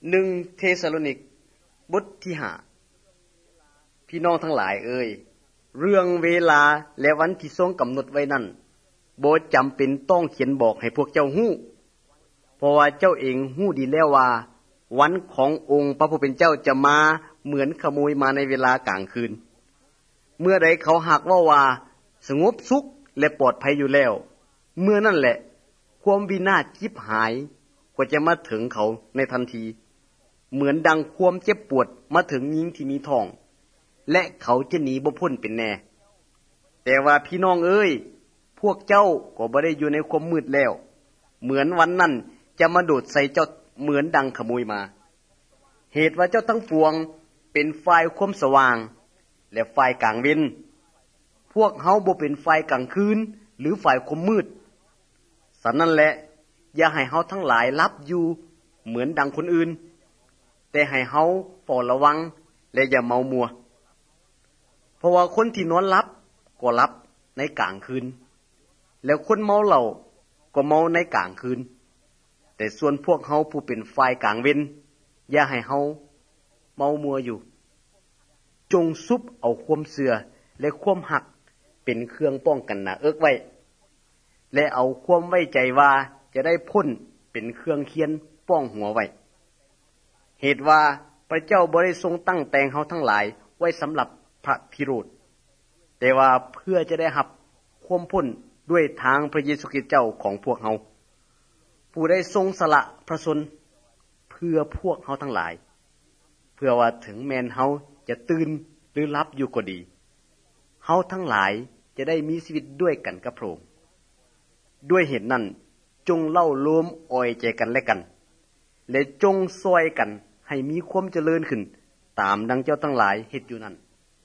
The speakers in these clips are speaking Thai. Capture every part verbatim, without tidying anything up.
หนึ่งเทสาโลนิกบทที่ห้าพี่น้องทั้งหลายเอ่ยเรื่องเวลาและวันที่ทรงกำหนดไว้นั้นบ่จำเป็นต้องเขียนบอกให้พวกเจ้าฮู้เพราะว่าเจ้าเองฮู้ดีแล้วว่าวันขององค์พระผู้เป็นเจ้าจะมาเหมือนขโมยมาในเวลากลางคืนเมื่อใดเขาหากว่าว่าสงบสุขและปลอดภัยอยู่แล้วเมื่อนั่นแหละความวินาศชิบหายก็จะมาถึงเขาในทันทีเหมือนดังความเจ็บปวดมาถึงหญิงที่มีท้องและเขาจะหนีบ่พ้นเป็นแน่แต่ว่าพี่น้องเอ้ยพวกเจ้าก็บ่ได้อยู่ในความมืดแล้วเหมือนวันนั้นจะมาโดดใส่เจ้าเหมือนดังขโมยมาเหตุว่าเจ้าทั้งปวงเป็นฝ่ายความสว่างและฝ่ายกลางเว้นพวกเฮาบ่เป็นฝ่ายกลางคืนหรือฝ่ายความมืดฉะนั้นแหละอย่าให้เฮาทั้งหลายหลับอยู่เหมือนดังคนอื่นแต่ให้เฮาเฝ้าระวังและอย่าเมามัวเพราะว่าคนที่นอนหลับก็หลับในกลางคืนแล้วคนเมาเหล้าก็เมาในกลางคืนแต่ส่วนพวกเฮาผู้เป็นฝ่ายกลางเว้นอย่าให้เฮาเมามัวอยู่จงซุบเอาความเชื่อและความหักเป็นเครื่องป้องกันหน้าเอิกไว้และเอาความไว้ใจว่าจะได้พ้นเป็นเครื่องเคียนป้องหัวไว้เหตุว่าพระเจ้าบ่ได้ทรงตั้งแต่งเฮาทั้งหลายไว้สำหรับพระพิโรธแต่ว่าเพื่อจะได้รับความพ้นด้วยทางพระเยซูคริสต์เจ้าของพวกเฮาผู้ได้ทรงสละพระชนเพื่อพวกเฮาทั้งหลายเพื่อว่าถึงแม้นเฮาจะตื่นหรือหลับอยู่ก็ดีเฮาทั้งหลายจะได้มีชีวิตด้วยกันกับพระองค์ด้วยเหตุนั้นจงเล่าโลมอ้อยใจกันและกันและจงช่วยกันให้มีความเจริญขึ้นตามดังเจ้าทั้งหลายเฮ็ดอยู่นั้น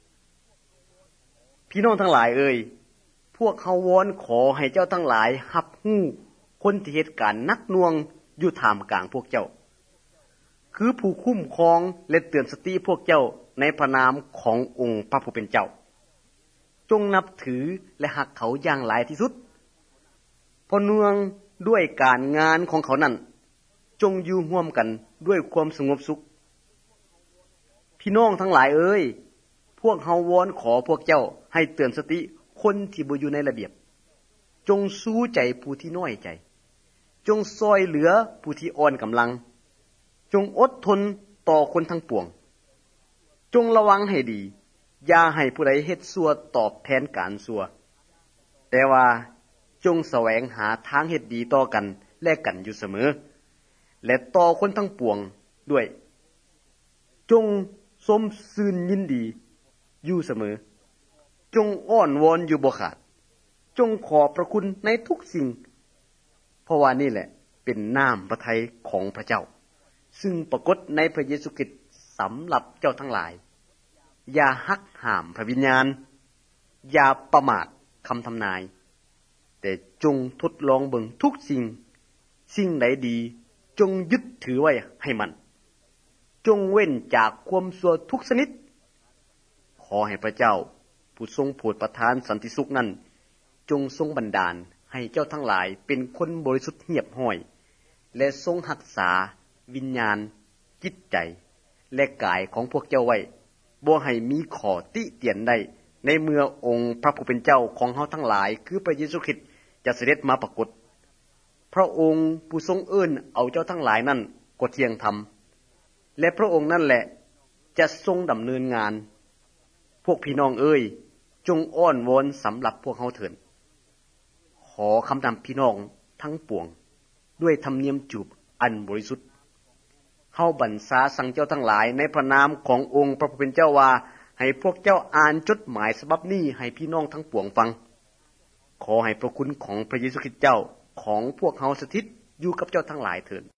พี่น้องทั้งหลายเอ่ยพวกเขาวอนขอให้เจ้าทั้งหลายรับรู้คนที่เหตุการณ์นักหน่วงอยู่ท่ามกลางพวกเจ้าคือผู้คุ้มครองและเตือนสติพวกเจ้าในพระนามขององค์พระผู้เป็นเจ้าจงนับถือและหักเขาอย่างหลายที่สุดเพราะเนื่องด้วยการงานของเขานั้นจงอยู่ร่วมกันด้วยความสงบสุขพี่น้องทั้งหลายเอ้ยพวกเฮาวอนขอพวกเจ้าให้เตือนสติคนที่บ่อยู่ในระเบียบจงสู้ใจผู้ที่น้อยใจจงช่วยเหลือผู้ที่อ่อนกำลังจงอดทนต่อคนทั้งปวงจงระวังให้ดีอย่าให้ผู้ใดเฮ็ดชั่วตอบแทนการชั่วแต่ว่าจงแสวงหาทางเฮ็ดดีต่อกันและกันอยู่เสมอและต่อคนทั้งปวงด้วยจงสมซื่นยินดีอยู่เสมอจงอ้อนวอนอยู่บ่ขาดจงขอบพระคุณในทุกสิ่งเพราะว่านี่แหละเป็นน้ำพระทัยของพระเจ้าซึ่งปรากฏในพระเยซูคริสต์สำหรับเจ้าทั้งหลายอย่าหักห้ามพระวิญญาณอย่าประมาทคำทำนายแต่จงทดลองเบิ่งทุกสิ่งสิ่งใดดีจงยึดถือไว้ให้มันจงเว้นจากความชั่วทุกชนิดขอให้พระเจ้าผู้ทรงโปรดประทานสันติสุขนั้นจงทรงบันดาลให้เจ้าทั้งหลายเป็นคนบริสุทธิ์เหียบห้อยและทรงรักษาวิญญาณจิตใจและกายของพวกเจ้าไว้บ่ให้มีข้อติเตียนใดในเมื่อองค์พระผู้เป็นเจ้าของเฮาทั้งหลายคือพระเยซูคริสต์จะเสด็จมาปรากฏพระองค์ผู้ทรงเอิ้นเอาเจ้าทั้งหลายนั้นก็เที่ยงธรรมและพระองค์นั่นแหละจะทรงดำเนินงานพวกพี่น้องเอ้ยจงอ้อนวอนสำหรับพวกเฮาเถิดขอคำนำพี่น้องทั้งปวงด้วยธรรมเนียมจูบอันบริสุทธิ์เฮาบัญชาสั่งเจ้าทั้งหลายในพระนามขององค์พระผู้เป็นเจ้าว่าให้พวกเจ้าอ่านจดหมายฉบับนี้ให้พี่น้องทั้งปวงฟังขอให้พระคุณของพระเยซูคริสต์เจ้าของพวกเฮาสถิตอยู่กับเจ้าทั้งหลายเถิด